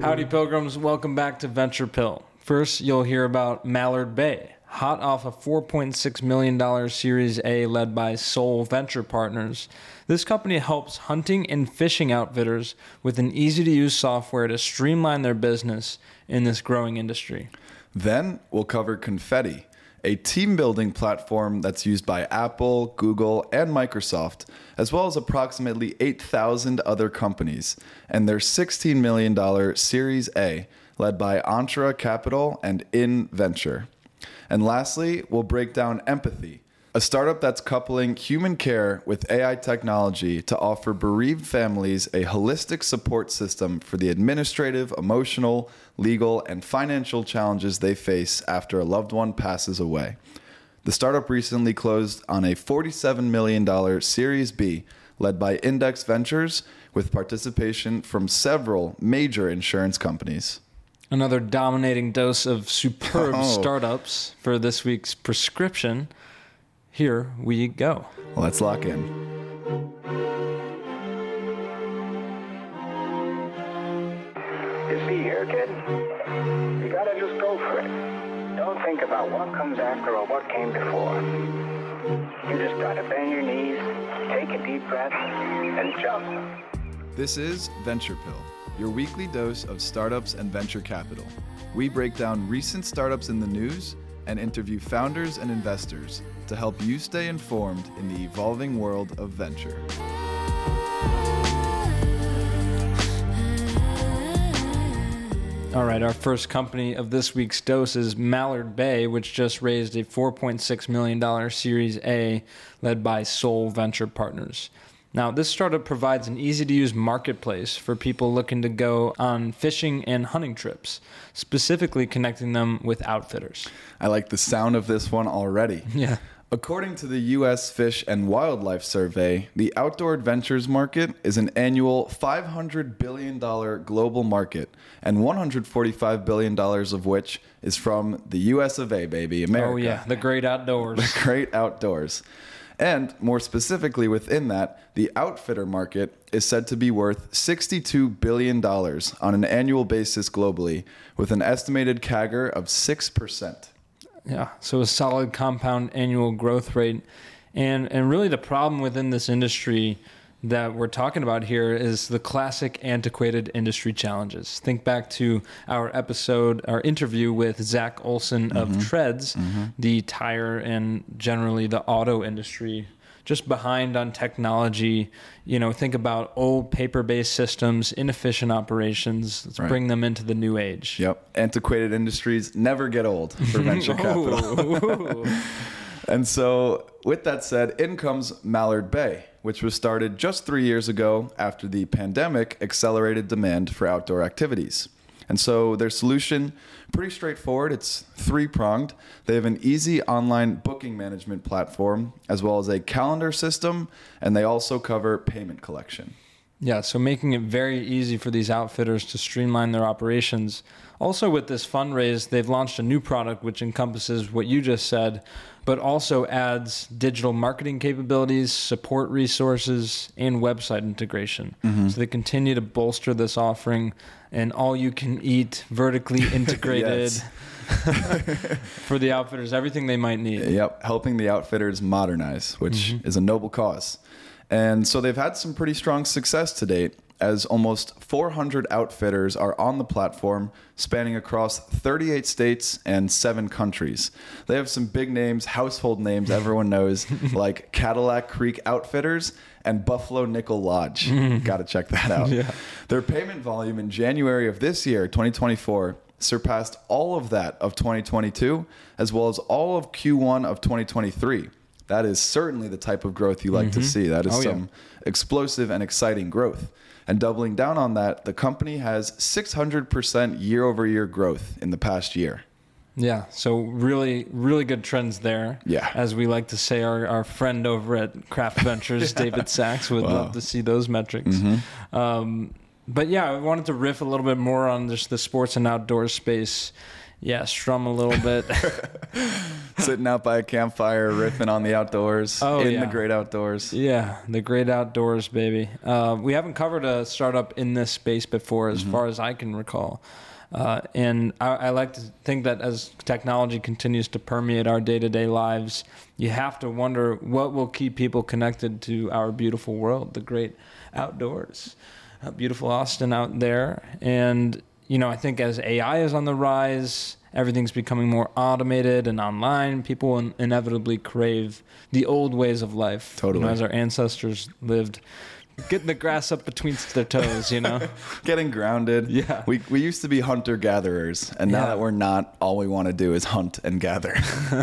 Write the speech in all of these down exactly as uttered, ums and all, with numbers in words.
Howdy, Pilgrims. Welcome back to Venture Pill. First, you'll hear about Mallard Bay, hot off a four point six million dollars Series A led by Soul Venture Partners. This company helps hunting and fishing outfitters with an easy-to-use software to streamline their business in this growing industry. Then we'll cover Confetti, a team-building platform that's used by Apple, Google, and Microsoft, as well as approximately eight thousand other companies, and their sixteen million dollars Series A, led by Entra Capital and InVenture. And lastly, we'll break down Empathy, a startup that's coupling human care with A I technology to offer bereaved families a holistic support system for the administrative, emotional, legal, and financial challenges they face after a loved one passes away. The startup recently closed on a forty-seven million dollars Series B led by Index Ventures with participation from several major insurance companies. Another dominating dose of superb Oh. startups for this week's prescription. Here we go. Let's lock in. You see here, kid, you gotta just go for it. Don't think about what comes after or what came before. You just gotta bend your knees, take a deep breath, and jump. This is Venture Pill, your weekly dose of startups and venture capital. We break down recent startups in the news and interview founders and investors to help you stay informed in the evolving world of venture. All right, our first company of this week's dose is Mallard Bay, which just raised a four point six million dollars Series A led by Soul Venture Partners. Now, this startup provides an easy-to-use marketplace for people looking to go on fishing and hunting trips, specifically connecting them with outfitters. I like the sound of this one already. Yeah. According to the U S Fish and Wildlife Survey, the outdoor adventures market is an annual five hundred billion dollars global market, and one hundred forty-five billion dollars of which is from the U S of A, baby, America. Oh, yeah, the great outdoors. The great outdoors. And more specifically within that, the outfitter market is said to be worth sixty-two billion dollars on an annual basis globally, with an estimated C A G R of six percent. Yeah, so a solid compound annual growth rate. And and really the problem within this industry that we're talking about here is the classic antiquated industry challenges. Think back to our episode, our interview with Zach Olson of Mm-hmm. Treads, Mm-hmm. the tire and generally the auto industry, just behind on technology. You know, think about old paper-based systems, inefficient operations. Let's Right. bring them into the new age. Yep. Antiquated industries never get old for venture capital. Oh. And so, with that said, in comes Mallard Bay, which was started just three years ago after the pandemic accelerated demand for outdoor activities. And so their solution, pretty straightforward. It's three-pronged. They have an easy online booking management platform, as well as a calendar system, and they also cover payment collection. Yeah, so making it very easy for these outfitters to streamline their operations. Also with this fundraise, they've launched a new product which encompasses what you just said, but also adds digital marketing capabilities, support resources, and website integration. Mm-hmm. So they continue to bolster this offering, and all-you-can-eat, vertically integrated for the outfitters, everything they might need. Yep, helping the outfitters modernize, which mm-hmm. is a noble cause. And so they've had some pretty strong success to date, as almost four hundred outfitters are on the platform, spanning across thirty-eight states and seven countries. They have some big names, household names everyone knows, like Cadillac Creek Outfitters and Buffalo Nickel Lodge. Got to check that out. Yeah. Their payment volume in January of this year, twenty twenty-four, surpassed all of that of twenty twenty-two, as well as all of Q one of twenty twenty-three. That is certainly the type of growth you like mm-hmm. to see. That is oh, some yeah. explosive and exciting growth. And doubling down on that, the company has six hundred percent year-over-year growth in the past year. Yeah, so really, really good trends there. Yeah. As we like to say, our, our friend over at Craft Ventures, yeah. David Sachs, would wow. love to see those metrics. Mm-hmm. Um, but yeah, I wanted to riff a little bit more on just the sports and outdoor space. Yeah, strum a little bit. Sitting out by a campfire, riffing on the outdoors, Oh, in yeah. the great outdoors. Yeah, the great outdoors, baby. Uh, we haven't covered a startup in this space before, as mm-hmm. far as I can recall. Uh, and I, I like to think that as technology continues to permeate our day-to-day lives, you have to wonder what will keep people connected to our beautiful world, the great outdoors. Uh, beautiful Austin out there. And, you know, I think as A I is on the rise, everything's becoming more automated and online. People in- inevitably crave the old ways of life. Totally. You know, as our ancestors lived, getting the grass up between their toes, you know? Getting grounded. Yeah. We we used to be hunter-gatherers, and now Yeah. that we're not, all we want to do is hunt and gather.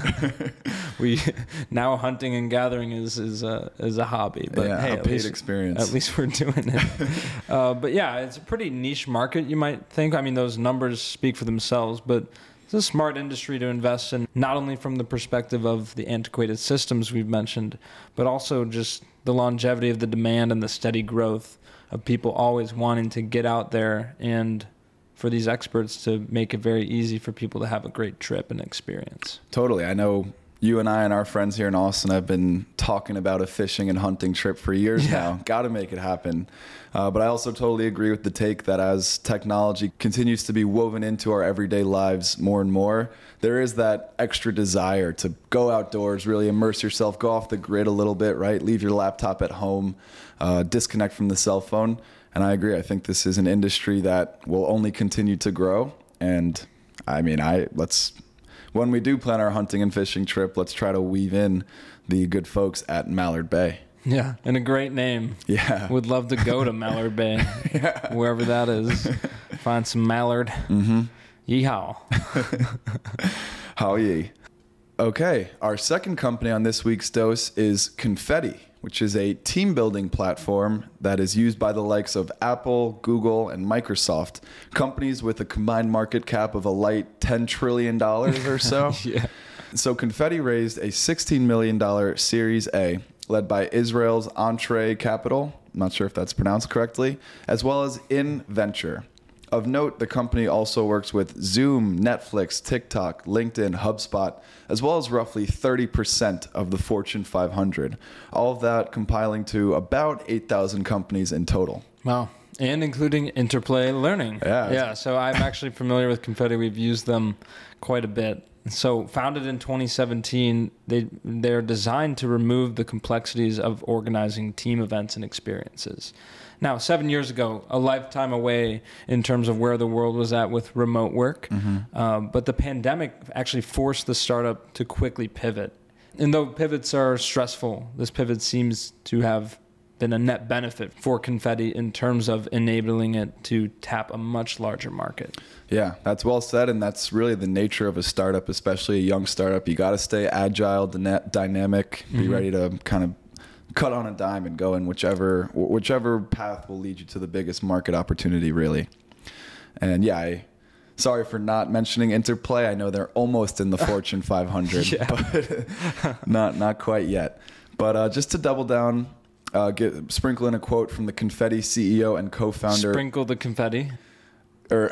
we now hunting and gathering is is a is a hobby, but yeah, hey, a at paid least experience. at least we're doing it. uh, but yeah, it's a pretty niche market, you might think. I mean, those numbers speak for themselves, but it's a smart industry to invest in, not only from the perspective of the antiquated systems we've mentioned, but also just the longevity of the demand and the steady growth of people always wanting to get out there, and for these experts to make it very easy for people to have a great trip and experience. Totally. I know you and I and our friends here in Austin have been talking about a fishing and hunting trip for years Yeah. now. Got to make it happen. Uh, but I also totally agree with the take that as technology continues to be woven into our everyday lives more and more, there is that extra desire to go outdoors, really immerse yourself, go off the grid a little bit, right? Leave your laptop at home, uh, disconnect from the cell phone. And I agree. I think this is an industry that will only continue to grow. And I mean, I let's when we do plan our hunting and fishing trip, let's try to weave in the good folks at Mallard Bay. Yeah, and a great name. Yeah. Would love to go to Mallard Bay, Yeah. wherever that is. Find some mallard. Mm-hmm. Yeehaw. How ye? Okay, our second company on this week's dose is Confetti, which is a team building platform that is used by the likes of Apple, Google, and Microsoft, companies with a combined market cap of a light ten trillion dollars or so. Yeah. So Confetti raised a sixteen million dollars Series A, led by Israel's Entree Capital, I'm not sure if that's pronounced correctly, as well as InVenture. Of note, the company also works with Zoom, Netflix, TikTok, LinkedIn, HubSpot, as well as roughly thirty percent of the Fortune five hundred. All of that compiling to about eight thousand companies in total. Wow. And including Interplay Learning. Yeah. Yeah, so I'm actually familiar with Confetti. We've used them quite a bit. So founded in twenty seventeen, they, they're designed to remove the complexities of organizing team events and experiences. Now, seven years ago, a lifetime away in terms of where the world was at with remote work. Mm-hmm. Um, but the pandemic actually forced the startup to quickly pivot. And though pivots are stressful, this pivot seems to have been a net benefit for Confetti in terms of enabling it to tap a much larger market. Yeah, that's well said, and that's really the nature of a startup, especially a young startup. You got to stay agile, dyna- dynamic, be Mm-hmm. ready to kind of cut on a dime and go in whichever whichever path will lead you to the biggest market opportunity, really. And yeah, I, sorry for not mentioning Interplay. I know they're almost in the Fortune five hundred, Yeah. but not not quite yet. But uh, just to double down, uh, get, sprinkle in a quote from the Confetti C E O and co-founder. Sprinkle the confetti. Or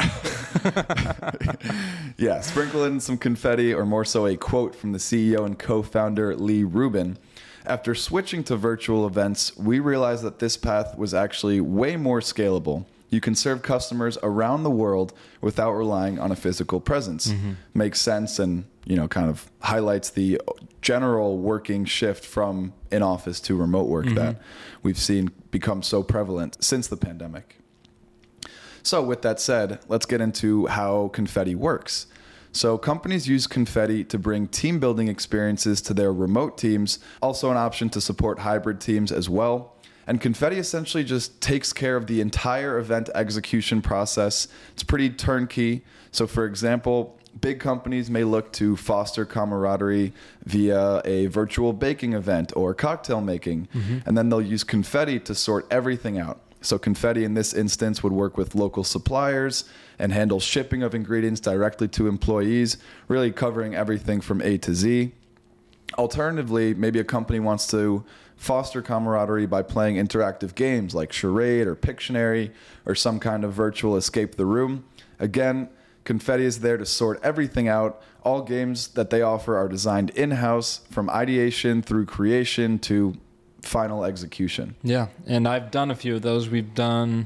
yeah, sprinkle in some confetti, or more so a quote from the C E O and co-founder Lee Rubin. After switching to virtual events, we realized that this path was actually way more scalable. You can serve customers around the world without relying on a physical presence. Mm-hmm. Makes sense, and you know, kind of highlights the general working shift from in-office to remote work mm-hmm. that we've seen become so prevalent since the pandemic. So with that said, let's get into how Confetti works. So companies use Confetti to bring team building experiences to their remote teams, also an option to support hybrid teams as well. And Confetti essentially just takes care of the entire event execution process. It's pretty turnkey. So for example, big companies may look to foster camaraderie via a virtual baking event or cocktail making, mm-hmm. and then they'll use Confetti to sort everything out. So Confetti in this instance would work with local suppliers and handle shipping of ingredients directly to employees, really covering everything from A to Z. Alternatively, maybe a company wants to foster camaraderie by playing interactive games like Charade or Pictionary or some kind of virtual escape the room. Again, Confetti is there to sort everything out. All games that they offer are designed in-house, from ideation through creation to final execution. Yeah, and I've done a few of those. We've done,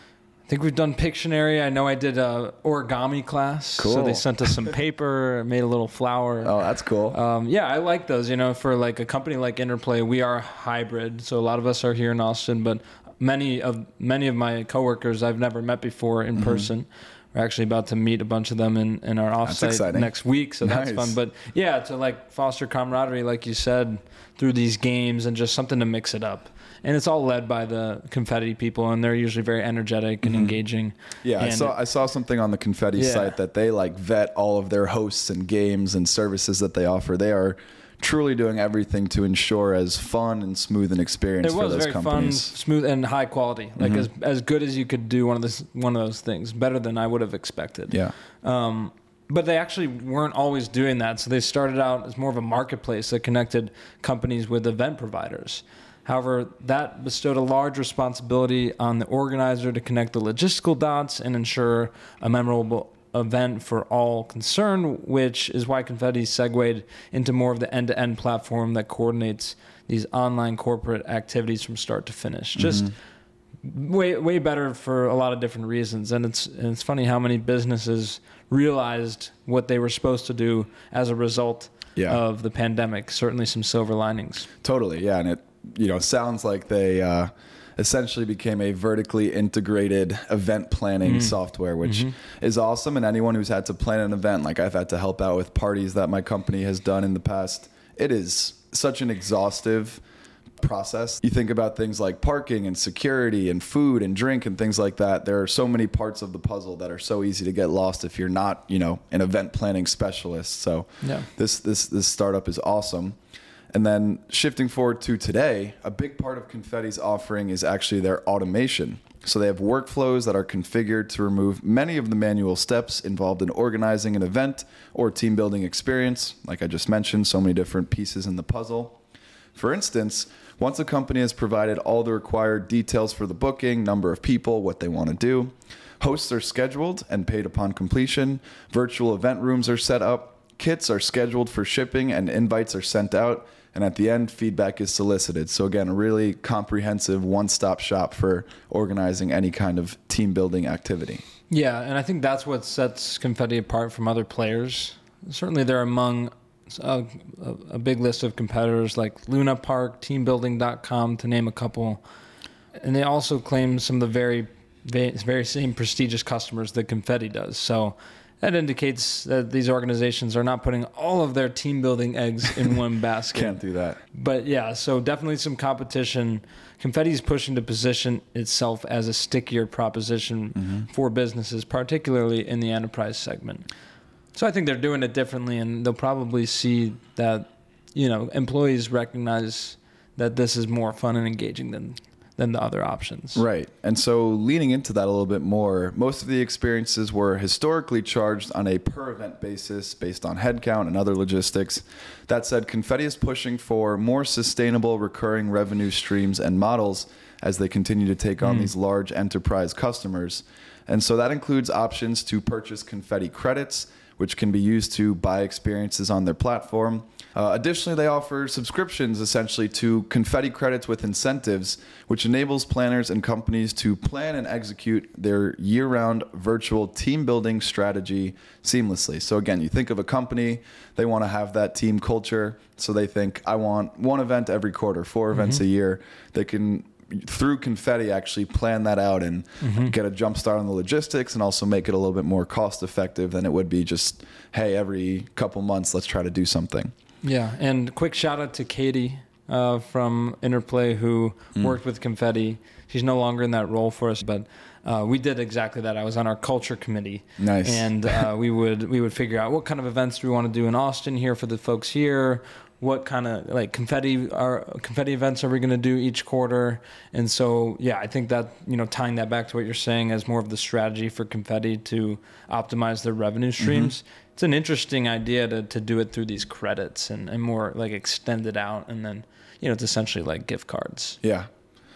I think we've done Pictionary. I know I did a origami class. Cool. So they sent us some paper, made a little flower. Oh, that's cool. Um, yeah, I like those. You know, for like a company like Interplay, we are hybrid. So a lot of us are here in Austin, but many of many of my coworkers I've never met before in mm-hmm. person. We're actually about to meet a bunch of them in, in our offsite next week, so nice. That's fun. But yeah, to like foster camaraderie, like you said, through these games and just something to mix it up. And it's all led by the Confetti people, and they're usually very energetic and mm-hmm. engaging. Yeah, and I saw I saw something on the Confetti yeah. site that they like vet all of their hosts and games and services that they offer. They are truly doing everything to ensure as fun and smooth an experience it for was those very companies. Fun, smooth, and high quality. Like mm-hmm. as as good as you could do one of this one of those things. Better than I would have expected. Yeah. Um, but they actually weren't always doing that. So they started out as more of a marketplace that connected companies with event providers. However, that bestowed a large responsibility on the organizer to connect the logistical dots and ensure a memorable event for all concerned, which is why Confetti segued into more of the end-to-end platform that coordinates these online corporate activities from start to finish. Just mm-hmm. way way better for a lot of different reasons. And it's and it's funny how many businesses realized what they were supposed to do as a result yeah. of the pandemic. Certainly some silver linings. Totally, yeah. And it you know sounds like they uh, essentially became a vertically integrated event planning mm. software, which mm-hmm. is awesome. And anyone who's had to plan an event, like I've had to help out with parties that my company has done in the past, it is such an exhaustive process. You think about things like parking and security and food and drink and things like that. There are so many parts of the puzzle that are so easy to get lost if you're not, you know, an event planning specialist. So yeah. this this this startup is awesome. And then shifting forward to today, a big part of Confetti's offering is actually their automation. So they have workflows that are configured to remove many of the manual steps involved in organizing an event or team building experience. Like I just mentioned, so many different pieces in the puzzle. For instance, once a company has provided all the required details for the booking, number of people, what they want to do, hosts are scheduled and paid upon completion, virtual event rooms are set up, kits are scheduled for shipping, and invites are sent out. And at the end, feedback is solicited. So again, a really comprehensive one-stop shop for organizing any kind of team building activity. Yeah, and I think that's what sets Confetti apart from other players. Certainly they're among a, a big list of competitors like Luna Park, team building dot com, to name a couple. And they also claim some of the very, very same prestigious customers that Confetti does. So that indicates that these organizations are not putting all of their team building eggs in one basket. Can't do that. But yeah, so definitely some competition. Confetti is pushing to position itself as a stickier proposition mm-hmm. for businesses, particularly in the enterprise segment. So I think they're doing it differently, and they'll probably see that, you know, employees recognize that this is more fun and engaging than than the other options. Right. And so leaning into that a little bit more, most of the experiences were historically charged on a per event basis based on headcount and other logistics. That said, Confetti is pushing for more sustainable recurring revenue streams and models as they continue to take on mm. these large enterprise customers. And so that includes options to purchase Confetti credits, which can be used to buy experiences on their platform. Uh, additionally, they offer subscriptions essentially to Confetti credits with incentives, which enables planners and companies to plan and execute their year-round virtual team building strategy seamlessly. So again, you think of a company, they want to have that team culture. So they think, I want one event every quarter, four mm-hmm. events a year. They can, through Confetti, actually plan that out and mm-hmm. get a jump start on the logistics and also make it a little bit more cost effective than it would be just, hey, every couple months, let's try to do something. Yeah, and quick shout out to Katie uh, from Interplay who mm. worked with Confetti. She's no longer in that role for us, but uh, we did exactly that. I was on our culture committee. Nice. And uh, we would we would figure out what kind of events do we want to do in Austin here for the folks here. What kind of like confetti are confetti events are we going to do each quarter? And so, yeah, I think that, you know, tying that back to what you're saying as more of the strategy for Confetti to optimize their revenue streams. Mm-hmm. It's an interesting idea to, to do it through these credits and, and more like extend it out. And then, you know, it's essentially like gift cards. Yeah.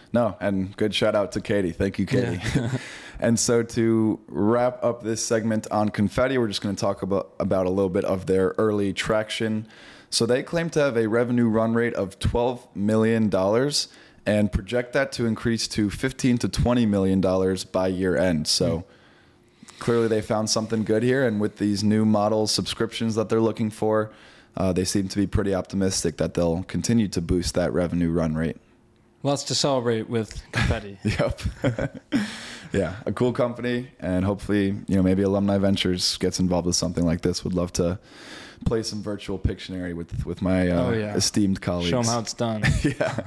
No, and good shout out to Katie. Thank you, Katie. Yeah. And so to wrap up this segment on Confetti, we're just going to talk about, about a little bit of their early traction. So they claim to have a revenue run rate of twelve million dollars and project that to increase to fifteen to twenty million dollars by year end. So mm. clearly they found something good here. And with these new model subscriptions that they're looking for, uh, they seem to be pretty optimistic that they'll continue to boost that revenue run rate. Lots to celebrate with Confetti. Yep. Yeah, a cool company, and hopefully, you know, maybe Alumni Ventures gets involved with something like this. Would love to play some virtual Pictionary with with my uh, oh, yeah. esteemed colleagues. Show them how it's done. Yeah.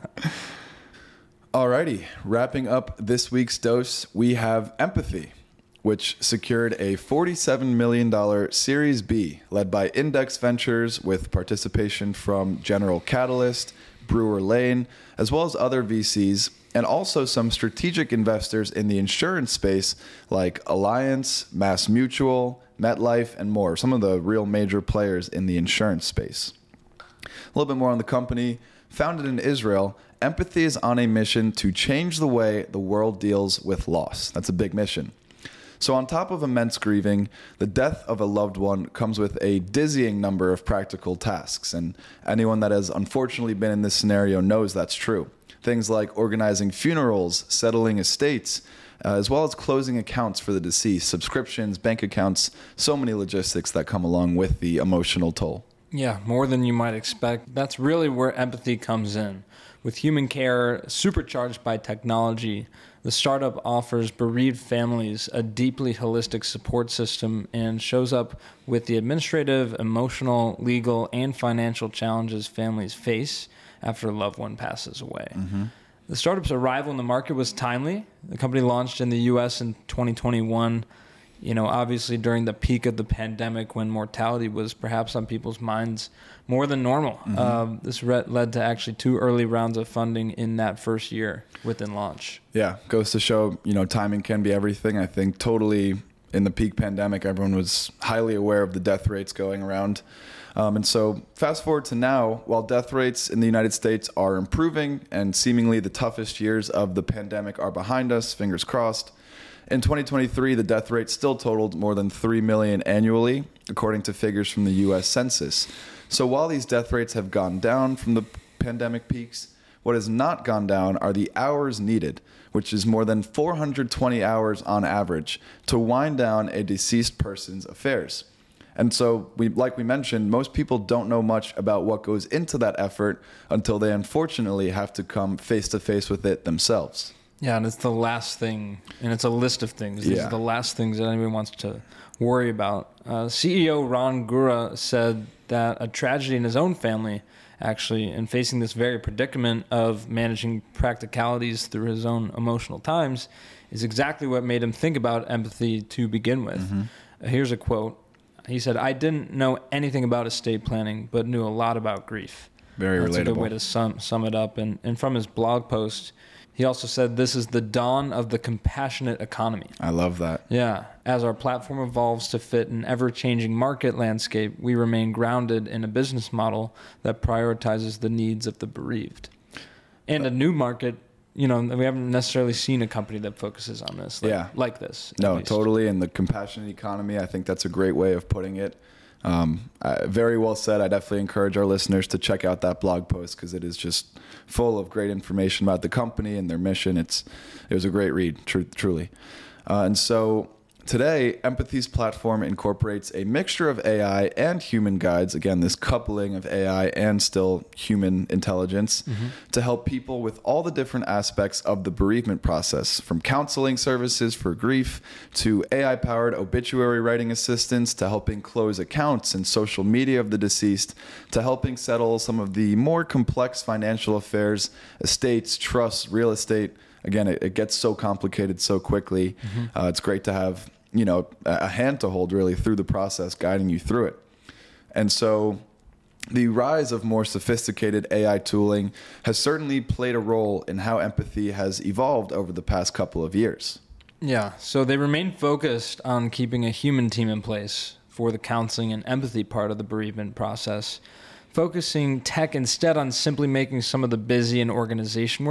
Alrighty, wrapping up this week's dose, we have Empathy, which secured a forty-seven million dollars Series B led by Index Ventures with participation from General Catalyst, Brewer Lane, as well as other V Cs, and also some strategic investors in the insurance space like Alliance, Mass Mutual, MetLife, and more. Some of the real major players in the insurance space. A little bit more on the company. Founded in Israel, Empathy is on a mission to change the way the world deals with loss. That's a big mission. So on top of immense grieving, the death of a loved one comes with a dizzying number of practical tasks. And anyone that has unfortunately been in this scenario knows that's true. Things like organizing funerals, settling estates, uh, as well as closing accounts for the deceased, subscriptions, bank accounts, so many logistics that come along with the emotional toll. Yeah, more than you might expect. That's really where Empathy comes in. With human care supercharged by technology, the startup offers bereaved families a deeply holistic support system and shows up with the administrative, emotional, legal, and financial challenges families face after a loved one passes away. Mm-hmm. The startup's arrival in the market was timely. The company launched in the U S in twenty twenty-one, you know, obviously during the peak of the pandemic when mortality was perhaps on people's minds more than normal. Mm-hmm. Um, this re- led to actually two early rounds of funding in that first year within launch. Yeah, goes to show, you know, timing can be everything. I think totally in the peak pandemic, everyone was highly aware of the death rates going around. Um, and so fast forward to now, while death rates in the United States are improving and seemingly the toughest years of the pandemic are behind us, fingers crossed, in twenty twenty-three, the death rate still totaled more than three million annually, according to figures from the U S Census. So while these death rates have gone down from the pandemic peaks, what has not gone down are the hours needed, which is more than four hundred twenty hours on average, to wind down a deceased person's affairs. And so, we, like we mentioned, most people don't know much about what goes into that effort until they unfortunately have to come face to face with it themselves. Yeah, and it's the last thing, and it's a list of things. These yeah. are the last things that anyone wants to worry about. Uh, C E O Ron Gura said that a tragedy in his own family, actually, and facing this very predicament of managing practicalities through his own emotional times, is exactly what made him think about empathy to begin with. Mm-hmm. Uh, here's a quote. He said, "I didn't know anything about estate planning, but knew a lot about grief." Very That's relatable. That's a good way to sum, sum it up. And, and from his blog post, he also said, "This is the dawn of the compassionate economy." I love that. Yeah. As our platform evolves to fit an ever-changing market landscape, we remain grounded in a business model that prioritizes the needs of the bereaved. And a new market, you know, we haven't necessarily seen a company that focuses on this like, yeah. like this. No, totally. And the compassionate economy, I think that's a great way of putting it. Um, uh, very well said. I definitely encourage our listeners to check out that blog post because it is just full of great information about the company and their mission. It's it was a great read, tr- truly. Uh, and so today, Empathy's platform incorporates a mixture of A I and human guides. Again, this coupling of A I and still human intelligence mm-hmm. to help people with all the different aspects of the bereavement process, from counseling services for grief to A I-powered obituary writing assistance to helping close accounts and social media of the deceased to helping settle some of the more complex financial affairs, estates, trusts, real estate. Again, it, it gets so complicated so quickly. Mm-hmm. Uh, it's great to have, you know, a hand to hold really through the process, guiding you through it. And so the rise of more sophisticated A I tooling has certainly played a role in how empathy has evolved over the past couple of years. Yeah, so they remain focused on keeping a human team in place for the counseling and empathy part of the bereavement process, focusing tech instead on simply making some of the busy and organization work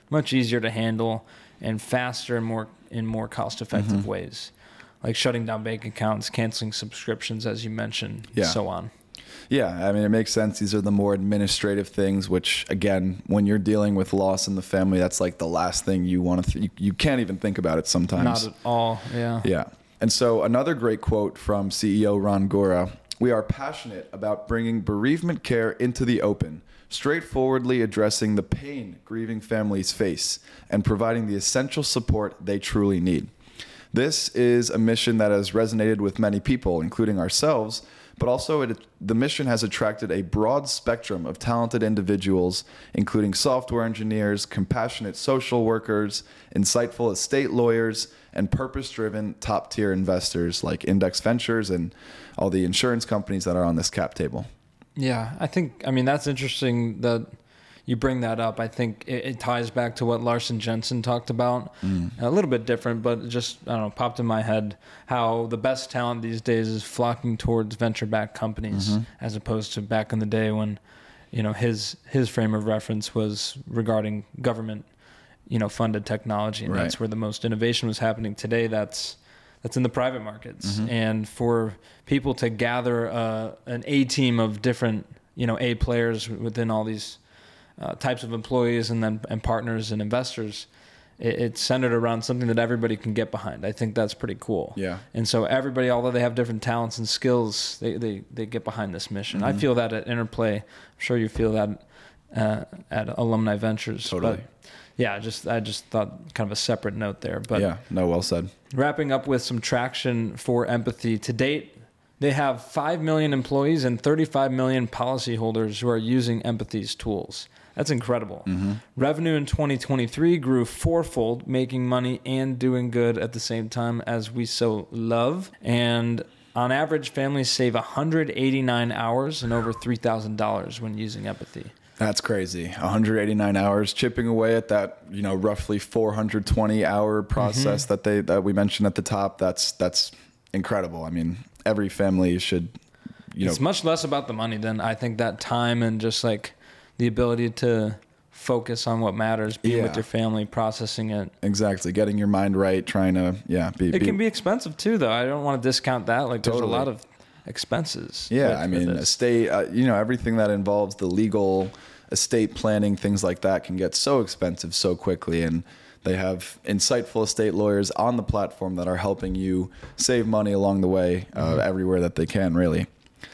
much easier to handle and faster and more in more cost-effective Mm-hmm. ways, like shutting down bank accounts, canceling subscriptions, as you mentioned, Yeah. so on. Yeah, I mean, it makes sense. These are the more administrative things, which, again, when you're dealing with loss in the family, that's like the last thing you want to, th- you, you can't even think about it sometimes. Not at all, yeah. Yeah. And so another great quote from C E O Ron Gora: "We are passionate about bringing bereavement care into the open, straightforwardly addressing the pain grieving families face, and providing the essential support they truly need." This is a mission that has resonated with many people, including ourselves, but also it, the mission has attracted a broad spectrum of talented individuals, including software engineers, compassionate social workers, insightful estate lawyers, and purpose-driven top-tier investors like Index Ventures and all the insurance companies that are on this cap table. Yeah, I think, I mean, that's interesting that you bring that up. I think it, it ties back to what Larson Jensen talked about. Mm. A little bit different, but it just, I don't know, popped in my head how the best talent these days is flocking towards venture-backed companies, mm-hmm. as opposed to back in the day when, you know, his his frame of reference was regarding government, you know, funded technology, and right. that's where the most innovation was happening. Today, that's that's in the private markets. Mm-hmm. And for people to gather uh, an A team of different, you know, A players within all these Uh, types of employees and then and partners and investors, it, it's centered around something that everybody can get behind. I think that's pretty cool. Yeah. And so everybody, although they have different talents and skills, they they, they get behind this mission. Mm-hmm. I feel that at Interplay. I'm sure you feel that uh, at Alumni Ventures. Totally. But yeah, just I just thought kind of a separate note there. But yeah, no, well said. Wrapping up with some traction for Empathy. To date, they have five million employees and thirty-five million policyholders who are using Empathy's tools. That's incredible. Mm-hmm. Revenue in twenty twenty-three grew fourfold, making money and doing good at the same time, as we so love. And on average, families save one hundred eighty-nine hours and over three thousand dollars when using Empathy. That's crazy. one hundred eighty-nine hours, chipping away at that, you know, roughly four hundred twenty hour process mm-hmm. that they that we mentioned at the top. That's that's incredible. I mean, every family should, you it's know, much less about the money than I think that time and just like the ability to focus on what matters, being yeah. with your family, processing it. Exactly. Getting your mind right, trying to, yeah. Be, it be, can be expensive too, though. I don't want to discount that. Like totally. There's a lot of expenses. Yeah. with, I mean, estate, uh, you know, everything that involves the legal estate planning, things like that can get so expensive so quickly. And they have insightful estate lawyers on the platform that are helping you save money along the way, uh, mm-hmm. everywhere that they can, really.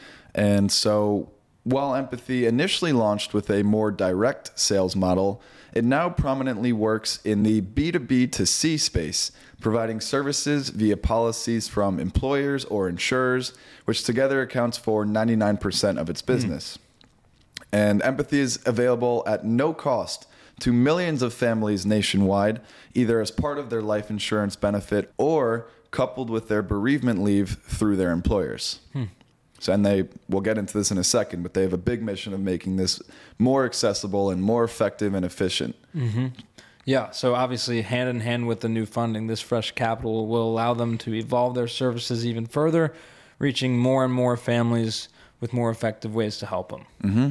And so, while Empathy initially launched with a more direct sales model, it now prominently works in the B two B to C space, providing services via policies from employers or insurers, which together accounts for ninety-nine percent of its business. Mm. And Empathy is available at no cost to millions of families nationwide, either as part of their life insurance benefit or coupled with their bereavement leave through their employers. Hmm. So, and they, we'll get into this in a second, but they have a big mission of making this more accessible and more effective and efficient. Mm-hmm. Yeah, so obviously hand in hand with the new funding, this fresh capital will allow them to evolve their services even further, reaching more and more families with more effective ways to help them. Mm-hmm.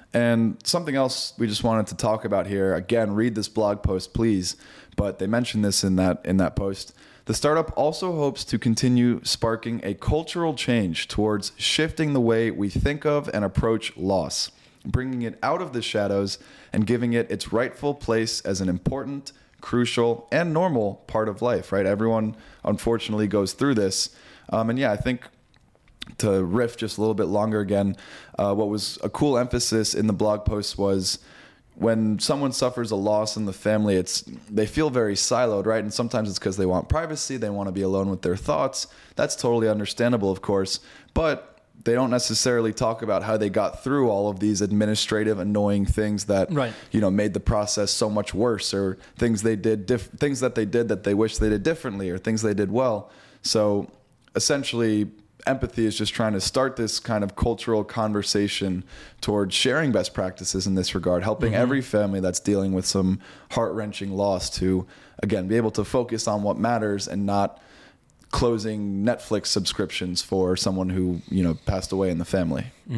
And something else we just wanted to talk about here, again, read this blog post, please, but they mentioned this in that in that post. The startup also hopes to continue sparking a cultural change towards shifting the way we think of and approach loss, bringing it out of the shadows and giving it its rightful place as an important, crucial, and normal part of life, right? Everyone, unfortunately, goes through this. Um, and yeah, I think to riff just a little bit longer again, uh, what was a cool emphasis in the blog post was when someone suffers a loss in the family, it's they feel very siloed, right? And sometimes it's because they want privacy, they want to be alone with their thoughts. That's totally understandable, of course, but they don't necessarily talk about how they got through all of these administrative, annoying things that right. you know made the process so much worse, or things they did, diff- things that they did that they wish they did differently, or things they did well. So essentially, Empathy is just trying to start this kind of cultural conversation towards sharing best practices in this regard, helping mm-hmm. every family that's dealing with some heart-wrenching loss to, again, be able to focus on what matters and not closing Netflix subscriptions for someone who, you know, passed away in the family. Mm-hmm.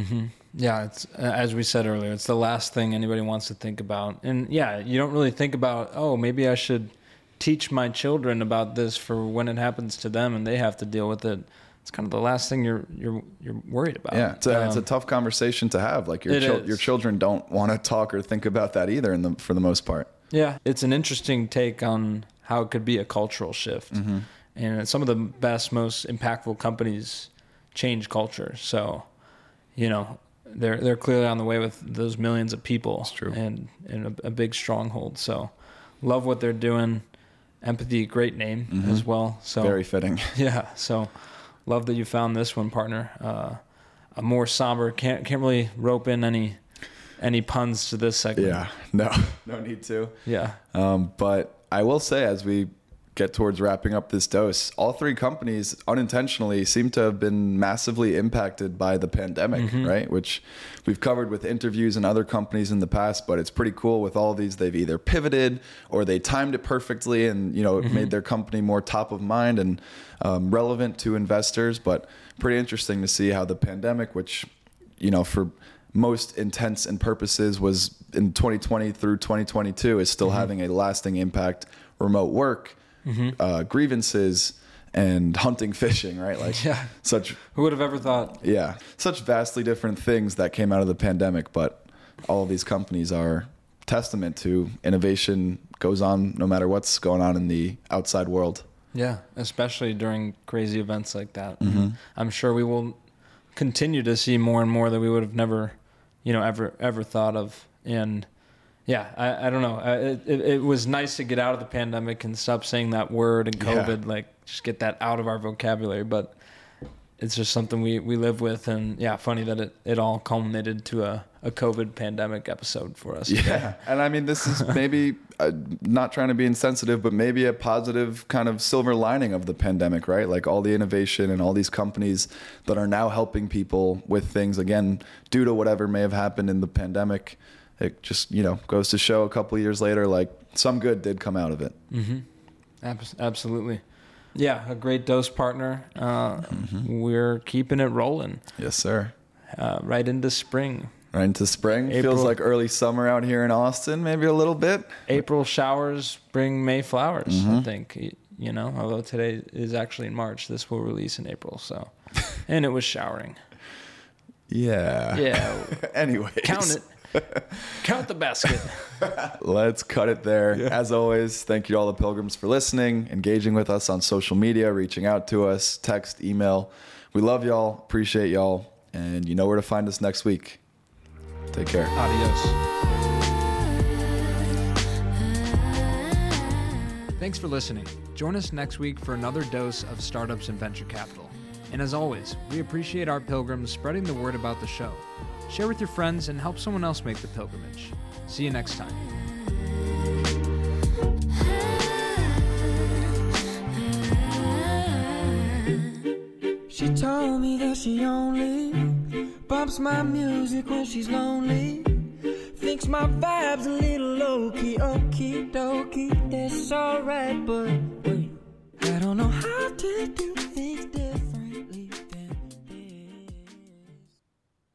Yeah, it's as we said earlier, it's the last thing anybody wants to think about. And yeah, you don't really think about, oh, maybe I should teach my children about this for when it happens to them and they have to deal with it. It's kind of the last thing you're you're you're worried about. Yeah, it's a, um, it's a tough conversation to have. Like your chil- your children don't want to talk or think about that either, in the for the most part. Yeah, it's an interesting take on how it could be a cultural shift. Mm-hmm. And some of the best, most impactful companies change culture. So, you know, they're they're clearly on the way with those millions of people. That's true. And, and a, a big stronghold. So, love what they're doing. Empathy, great name mm-hmm. as well. So very fitting. Yeah. So, love that you found this one, partner. Uh, a more somber. Can't can't really rope in any any puns to this segment. Yeah. No. No need to. Yeah. Um, but I will say, as we get towards wrapping up this dose, all three companies unintentionally seem to have been massively impacted by the pandemic, mm-hmm. right? Which we've covered with interviews and other companies in the past, but it's pretty cool with all of these. They've either pivoted or they timed it perfectly and, you know, it mm-hmm. made their company more top of mind and um, relevant to investors. But pretty interesting to see how the pandemic, which, you know, for most intents and purposes was in twenty twenty through twenty twenty-two, is still mm-hmm. having a lasting impact. Remote work, Mm-hmm. Uh, grievances, and hunting, fishing, right? Like yeah. such. Who would have ever thought? Yeah, such vastly different things that came out of the pandemic, but all of these companies are testament to innovation goes on no matter what's going on in the outside world. Yeah, especially during crazy events like that. Mm-hmm. I'm sure we will continue to see more and more that we would have never, you know, ever ever thought of. And yeah, I, I don't know. It, it, it was nice to get out of the pandemic and stop saying that word and COVID, yeah. like just get that out of our vocabulary. But it's just something we, we live with. And yeah, funny that it, it all culminated to a, a COVID pandemic episode for us. Yeah. And I mean, this is maybe uh, not trying to be insensitive, but maybe a positive kind of silver lining of the pandemic, right? Like all the innovation and all these companies that are now helping people with things, again, due to whatever may have happened in the pandemic. It just, you know, goes to show a couple of years later, like some good did come out of it. Mm-hmm. Ab- absolutely. Yeah, a great dose partner. Uh, mm-hmm. We're keeping it rolling. Yes, sir. Uh, right into spring. Right into spring. April. Feels like early summer out here in Austin, maybe a little bit. April showers bring May flowers, mm-hmm. I think. You know, although today is actually in March. This will release in April, so. And it was showering. Yeah. Yeah. Anyways. Count it. Count the basket. Let's cut it there. Yeah. As always, thank you to all the pilgrims for listening, engaging with us on social media, reaching out to us, text, email. We love y'all, appreciate y'all, and you know where to find us next week. Take care. Adios. Thanks for listening. Join us next week for another dose of startups and venture capital. And as always, we appreciate our pilgrims spreading the word about the show. Share with your friends and help someone else make the pilgrimage. See you next time. She told me that she only bumps my music when she's lonely. Thinks my vibe's a little low-key, okie dokie, that's alright, but wait, I don't know how to do this.